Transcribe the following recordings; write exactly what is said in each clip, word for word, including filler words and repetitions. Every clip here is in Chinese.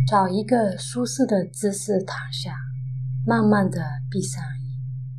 找一个舒适的姿势躺下，慢慢地闭上眼，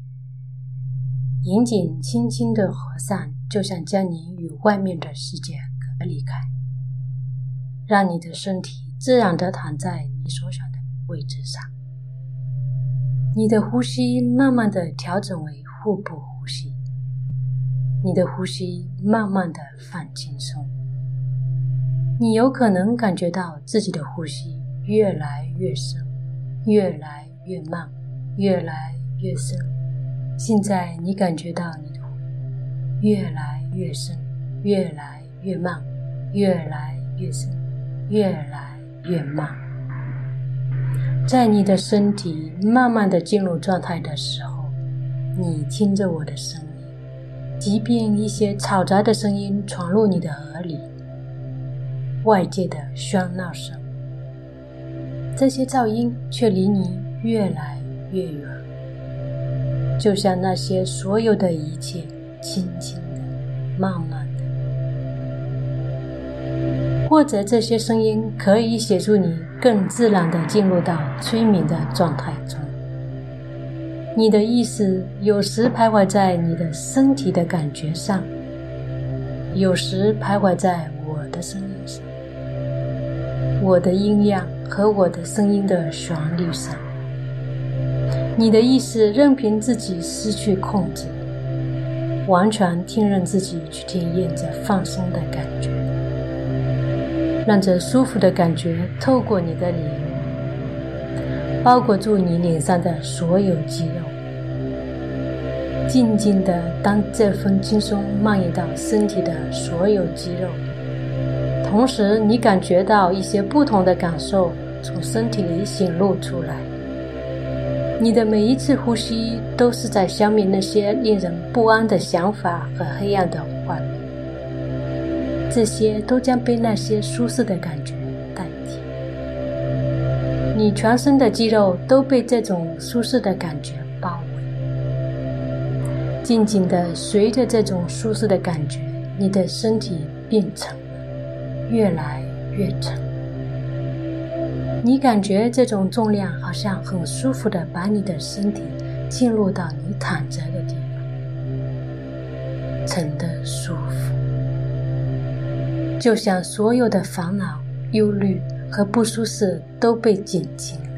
眼睛轻轻地合上，就像将你与外面的世界隔离开，让你的身体自然地躺在你所想的位置上。你的呼吸慢慢地调整为腹部呼吸，你的呼吸慢慢地放轻松。你有可能感觉到自己的呼吸越来越深，越来越慢，越来越深。现在你感觉到你的呼吸越来越深，越来越慢，越来越深，越来越慢。在你的身体慢慢地进入状态的时候，你听着我的声音，即便一些嘈杂的声音闯入你的耳里，外界的喧闹声，这些噪音却离你越来越远，就像那些所有的一切轻轻的、慢慢的。或者这些声音可以协助你更自然地进入到催眠的状态中。你的意识有时徘徊在你的身体的感觉上，有时徘徊在我的声音上，我的音量和我的声音的旋律上。你的意识任凭自己失去控制，完全听任自己去体验这放松的感觉，让这舒服的感觉透过你的脸，包裹住你脸上的所有肌肉，静静地当这份轻松蔓延到身体的所有肌肉，同时你感觉到一些不同的感受从身体里显露出来。你的每一次呼吸都是在消灭那些令人不安的想法和黑暗的画面，这些都将被那些舒适的感觉代替。你全身的肌肉都被这种舒适的感觉包围，静静地随着这种舒适的感觉，你的身体变沉了，越来越沉。你感觉这种重量好像很舒服地把你的身体进入到你躺着的地方，沉得舒服，就像所有的烦恼、忧虑和不舒适都被减轻了。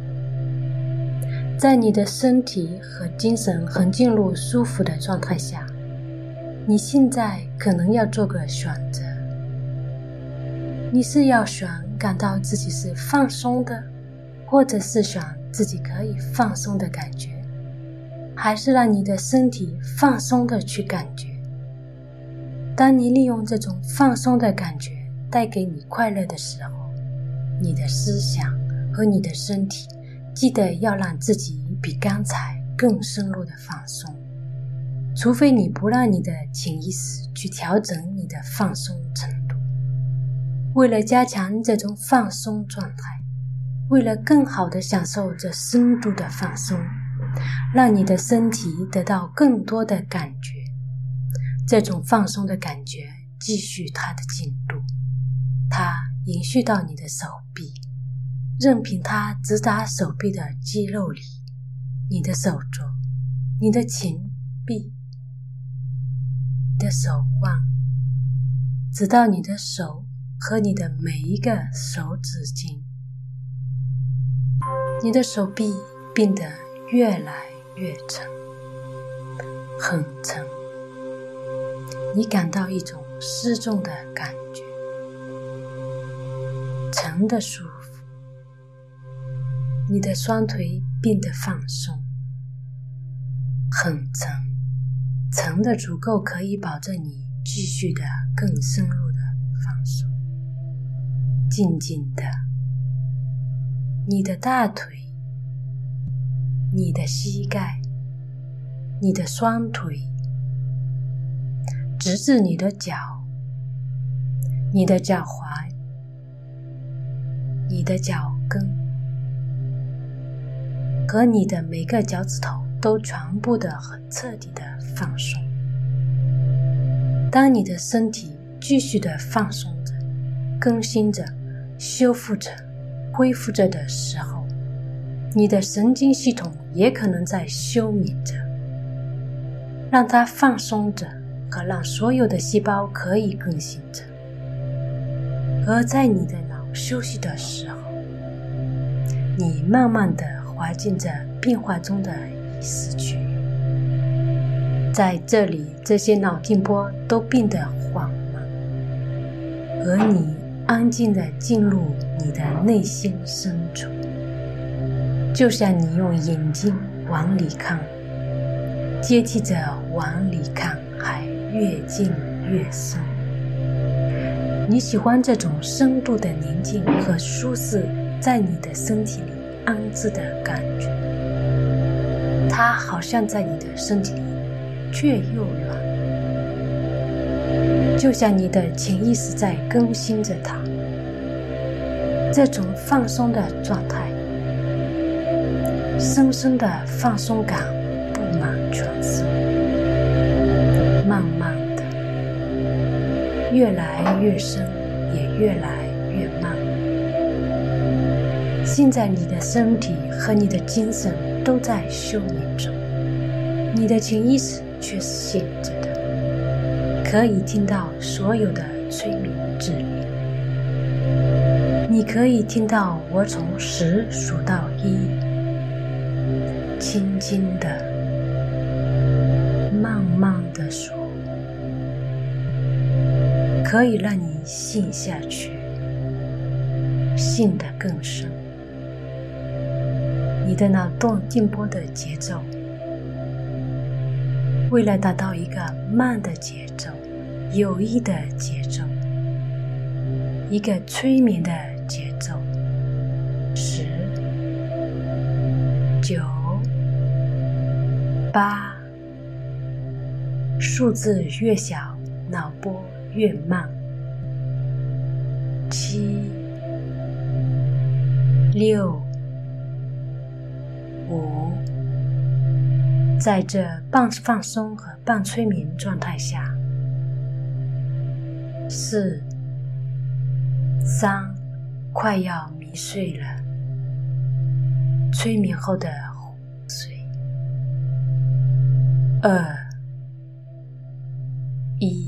在你的身体和精神很进入舒服的状态下，你现在可能要做个选择。你是要选感到自己是放松的，或者是选自己可以放松的感觉，还是让你的身体放松的去感觉。当你利用这种放松的感觉带给你快乐的时候，你的思想和你的身体记得要让自己比刚才更深入的放松，除非你不让你的潜意识去调整你的放松程度。为了加强这种放松状态，为了更好地享受这深度的放松，让你的身体得到更多的感觉，这种放松的感觉继续它的进度，它延续到你的手臂，任凭它直达手臂的肌肉里，你的手肘，你的前臂，你的手腕，直到你的手和你的每一个手指尖。你的手臂变得越来越沉，很沉，你感到一种失重的感觉，沉的舒服。你的双腿变得放松，很沉，沉的足够可以保证你继续的更深入的放松。静静的，你的大腿，你的膝盖，你的双腿，直至你的脚，你的脚踝，你的脚跟，和你的每个脚趾头都全部的很彻底的放松。当你的身体继续的放松着，更新着，修复着， 恢复着的时候，你的神经系统也可能在休眠着，让它放松着和让所有的细胞可以更新着。而在你的脑休息的时候，你慢慢地滑进着变化中的意识区域，在这里这些脑电波都变得缓慢，而你安静地进入你的内心深处，就像你用眼睛往里看，接替着往里看还越进越深。你喜欢这种深度的宁静和舒适在你的身体里安置的感觉，它好像在你的身体里却又软，就像你的潜意识在更新着它。这种放松的状态，深深的放松感布满全身，慢慢的越来越深，也越来越慢。现在你的身体和你的精神都在休眠中，你的潜意识却是醒着的，可以听到所有的催眠指令。你可以听到我从十数到一，轻轻的慢慢的数，可以让你陷下去，陷得更深。你的脑动电波的节奏，为了达到一个慢的节奏，有益的节奏，一个催眠的节奏，十、九、八，数字越小，脑波越慢，七、六、五，在这半放松和半催眠状态下，四、三，快要迷睡了，催眠后的昏睡，二、一。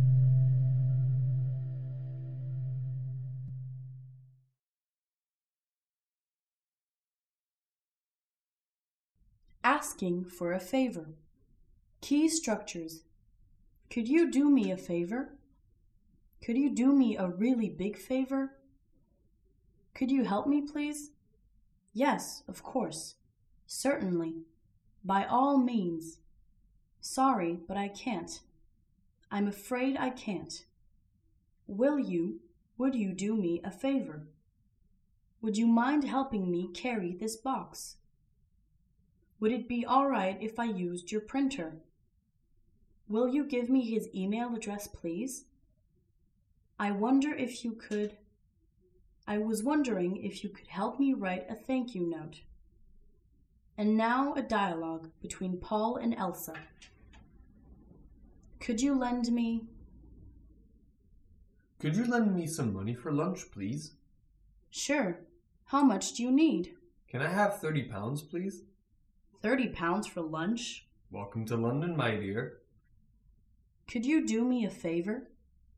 Asking for a favor. Key structures. Could you do me a favor? Could you do me a really big favor? Could you help me, please? Yes, of course. Certainly. By all means. Sorry, but I can't. I'm afraid I can't. Will you, would you do me a favor? Would you mind helping me carry this box? Would it be all right if I used your printer? Will you give me his email address, please? I wonder if you could... I was wondering if you could help me write a thank you note. And now a dialogue between Paul and Elsa. Could you lend me... Could you lend me some money for lunch, please? Sure. How much do you need? Can I have thirty pounds, please? Thirty pounds for lunch? Welcome to London, my dear. Could you do me a favor?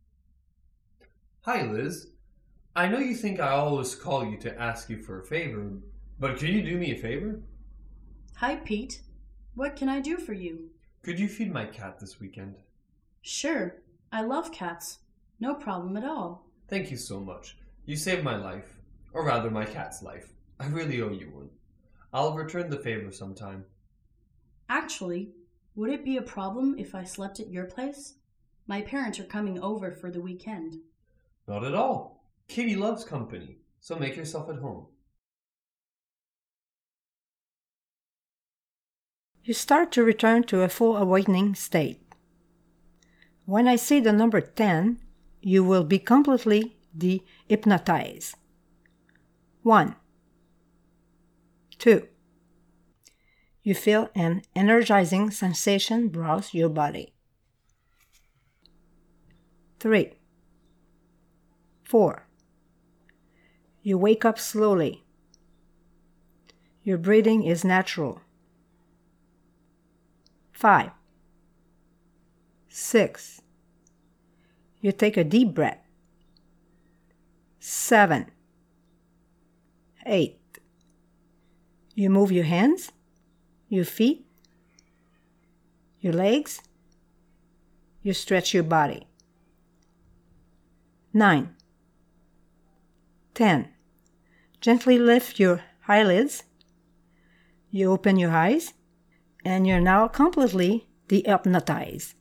Hi, Liz. I know you think I always call you to ask you for a favor, but could you do me a favor? Hi, Pete. What can I do for you? Could you feed my cat this weekend? Sure. I love cats. No problem at all. Thank you so much. You saved my life, or rather my cat's life. I really owe you one. I'll return the favor sometime. Actually, would it be a problem if I slept at your place? My parents are coming over for the weekend. Not at all. Kitty loves company, so make yourself at home. You start to return to a full awakening state. When I say the number ten, you will be completely de-hypnotized. One. Two. You feel an energizing sensation browse your body. Three. Four. You wake up slowly. Your breathing is natural. Five. Six. You take a deep breath. Seven. Eight. You move your hands, your feet, your legs. You stretch your body. Nine. Ten. Gently lift your eyelids. You open your eyes, and you're now completely dehypnotized.